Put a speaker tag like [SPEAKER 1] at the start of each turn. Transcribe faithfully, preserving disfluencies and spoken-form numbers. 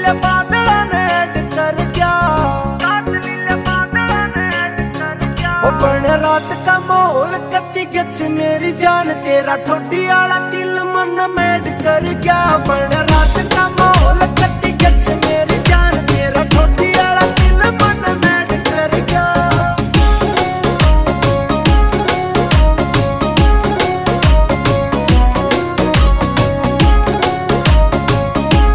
[SPEAKER 1] नीले बादलों ने ऐड कर गया, रात नीले बादलों ने ऐड कर गया। वो बने रात का माहौल कत्ती गच मेरी जान, तेरा ठोडी आला दिल मन में ऐड कर गया। बने रात का